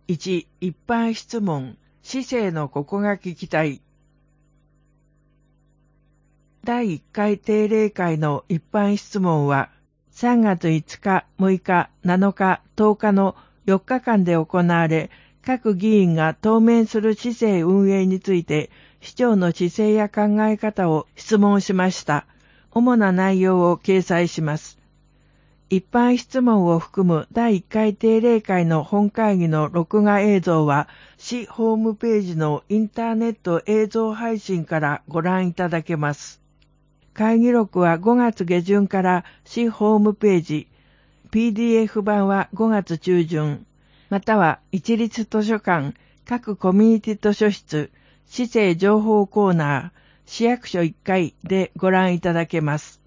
1、一般質問。市政のここが聞きたい。第1回定例会の一般質問は、3月5日、6日、7日、10日の4日間で行われ、各議員が当面する市政運営について、市長の姿勢や考え方を質問しました。主な内容を掲載します。一般質問を含む第1回定例会の本会議の録画映像は、市ホームページのインターネット映像配信からご覧いただけます。会議録は5月下旬から市ホームページ、PDF 版は5月中旬、または一律図書館、各コミュニティ図書室、市政情報コーナー、市役所1階でご覧いただけます。